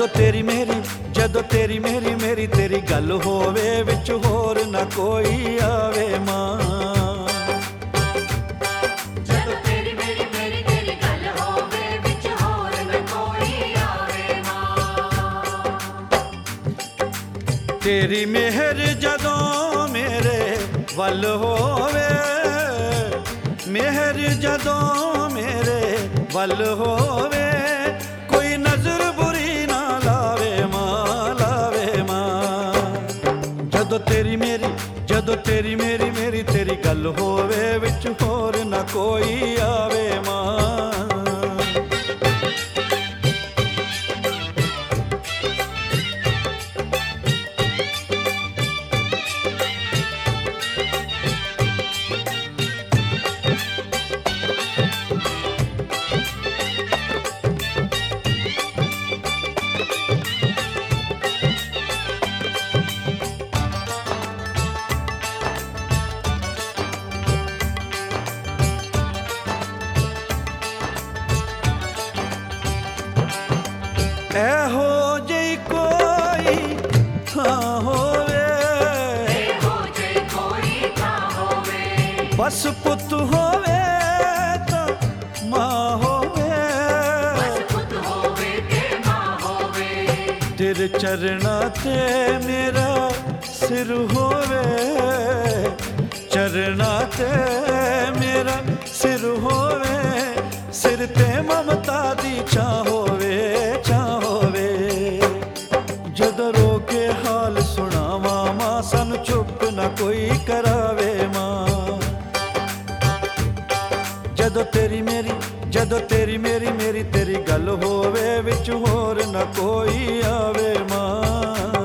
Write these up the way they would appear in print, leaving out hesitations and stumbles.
ਜਦੋਂ ਤੇਰੀ ਮੇਰੀ ਤੇਰੀ ਗੱਲ ਹੋਵੇ ਵਿੱਚ ਹੋਰ ਨਾ ਕੋਈ ਆਵੇ ਮਾਂ। ਜਦੋਂ ਤੇਰੀ ਮੇਰੀ ਤੇਰੀ ਗੱਲ ਹੋਵੇ ਵਿੱਚ ਹੋਰ ਨਾ ਕੋਈ ਆਵੇ ਮਾਂ। ਤੇਰੀ ਮਿਹਰ ਜਦੋਂ ਮੇਰੇ ਵੱਲ ਹੋਵੇ, ਮਿਹਰ ਜਦੋਂ ਮੇਰੇ ਵੱਲ ਹੋਵੇ, ਕੋਈ ਨਜ਼ਰ ਬੁਰੀ ਨਾ ਲਾਵੇ ਮਾਂ, ਲਾਵੇ ਮਾਂ। ਜਦੋਂ ਤੇਰੀ ਮੇਰੀ ਤੇਰੀ ਗੱਲ ਹੋਵੇ ਵਿੱਚ ਹੋਰ ਨਾ ਕੋਈ ਆਵੇ ਮਾਂ। ਇਹੋ ਜਿਹੀ ਕੋਈ ਥਾਂ ਹੋਵੇ, ਇਹੋ ਜਿਹੀ ਕੋਈ ਥਾਂ ਹੋਵੇ, ਬਸ ਪੁੱਤ ਹੋਵੇ ਤਾਂ ਮਾਂ ਹੋਵੇ, ਬਸ ਪੁੱਤ ਹੋਵੇ ਤੇ ਮਾਂ ਹੋਵੇ। ਤੇਰੇ ਚਰਨਾਂ ਤੇ ਮੇਰਾ ਸਿਰ ਹੋਵੇ, ਚਰਨਾਂ ਤੇ ਮੇਰਾ ਸਿਰ ਹੋਵੇ, ਸਿਰ ਤੇ ਮਮਤਾ ਦੀ ਛਾਂ ਹੋਵੇ, ਛਾਂ ਹੋਵੇ। ਜਦੋਂ ਰੋ ਕੇ ਹਾਲ ਸੁਣਾਵਾਂ ਮਾਂ, ਸਾਨੂੰ ਚੁੱਪ ਨਾ ਕੋਈ ਕਰਾਵੇ ਮਾਂ। ਜਦੋਂ ਤੇਰੀ ਮੇਰੀ ਤੇਰੀ ਗੱਲ ਹੋਵੇ ਵਿੱਚ ਹੋਰ ਨਾ ਕੋਈ ਆਵੇ ਮਾਂ।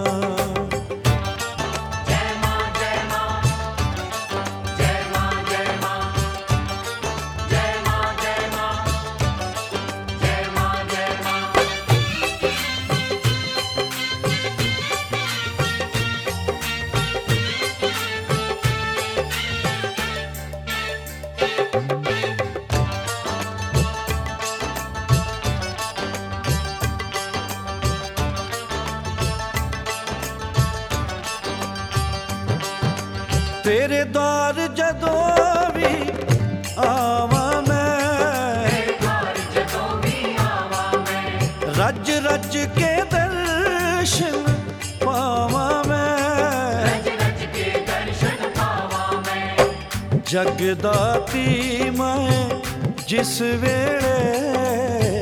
ਤੇਰੇ ਦੌਰ ਜਦੋਂ ਵੀ ਆਵਾਂ ਮੈਂ, ਤੇਰੇ ਦੌਰ ਜਦੋਂ ਵੀ ਆਵਾਂ ਮੈਂ, ਰੱਜ ਰੱਜ ਕੇ ਦਰਸ਼ਨ ਪਾਵਾਂ ਮੈਂ, ਰੱਜ ਰੱਜ ਕੇ ਦਰਸ਼ਨ ਪਾਵਾਂ ਮੈਂ। ਜਗਦਾਤੀ ਮੈਂ ਜਿਸ ਵੇਲੇ,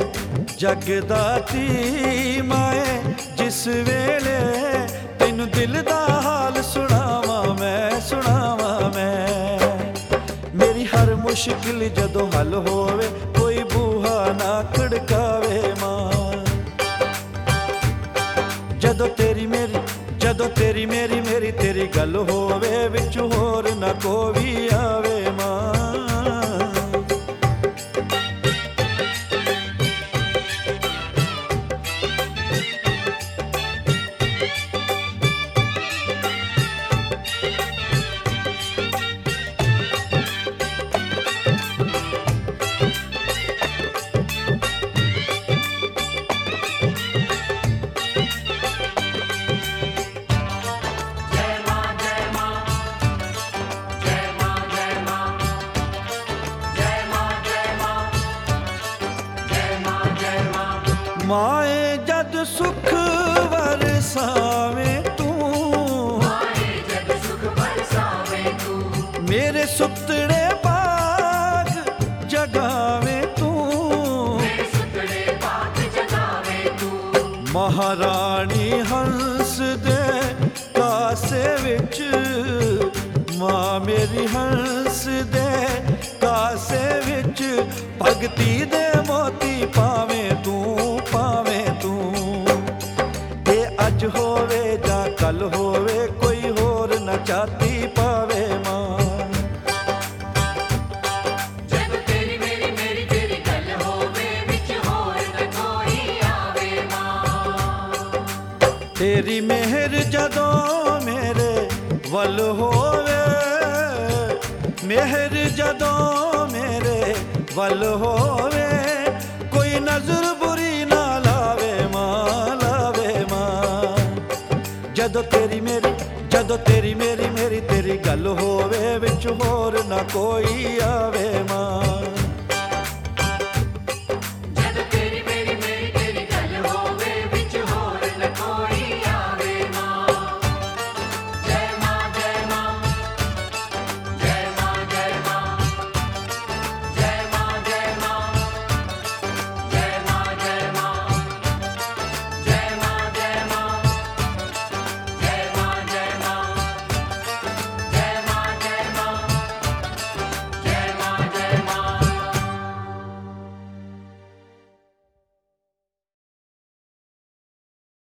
ਜਗਦਾਤੀ ਮੈਂ ਜਿਸ ਵੇਲੇ, ਤੈਨੂੰ ਦਿਲ ਦਾ ਹਾਲ ਸੁਣਾਵਾਂ ਮੈਂ, ਸੁਣਾਵਾਂ ਮੈਂ। ਮੇਰੀ ਹਰ ਮੁਸ਼ਕਿਲ ਜਦੋਂ ਹੱਲ ਹੋਵੇ, ਕੋਈ ਬੂਹਾ ਨਾ ਖੜਕਾਵੇ ਮਾਂ। ਜਦੋਂ ਤੇਰੀ ਮੇਰੀ ਤੇਰੀ ਗੱਲ ਹੋਵੇ ਵਿੱਚ ਹੋਰ ਨਾ ਕੋਈ ਆਵੇ ਮਾਂ। ਮਾਏ ਜਦ ਸੁਖ ਵਰਸਾਵੇਂ ਤੂੰ, ਮਾਏ ਜਦ ਸੁਖ ਵਰਸਾਵੇਂ ਤੂੰ, ਮੇਰੇ ਸੁੱਤੜੇ ਬਾਗ ਜਗਾਵੇਂ ਤੂੰ, ਮੇਰੇ ਸੁੱਤੜੇ ਬਾਗ ਜਗਾਵੇਂ ਤੂੰ। ਮਹਾਰਾਣੀ ਹੰਸ ਦੇ ਕਾਸੇ ਵਿੱਚ, ਮਾਂ ਮੇਰੀ ਹੰਸ ਦੇ ਕਾਸੇ ਵਿੱਚ, ਭਗਤੀ ਦੇ ਮੋਤੀ ਪਾਵੇਂ ਤੂੰ, ਪਾਵੇਂ ਤੂੰ। ਇਹ ਅੱਜ ਹੋਵੇ ਜਾਂ ਕੱਲ ਹੋਵੇ, ਕੋਈ ਹੋਰ ਨਾ ਚਾਹਤੀ ਪਾਵੇ ਮਾਂ। ਜਦੋਂ ਤੇਰੀ ਮੇਰੀ ਤੇਰੀ ਗੱਲ ਹੋਵੇ ਵਿੱਚ ਹੋਰ ਨਾ ਕੋਈ ਆਵੇ ਮਾਂ। ਤੇਰੀ ਮਿਹਰ ਜਦੋਂ ਮੇਰੇ ਵੱਲ ਹੋਵੇ, ਮਿਹਰ ਜਦੋਂ ਮੇਰੇ ਵੱਲ ਹੋਵੇ, ਕੋਈ ਨਜ਼ਰ ਬੁਰੀ ਨਾ ਲਾਵੇ ਮਾਂ, ਲਾਵੇ ਜਦੋਂ ਤੇਰੀ ਮੇਰੀ ਮੇਰੀ ਤੇਰੀ ਗੱਲ ਹੋਵੇ ਵਿੱਚ ਹੋਰ ਨਾ ਕੋਈ ਆਵੇ ਮਾਂ।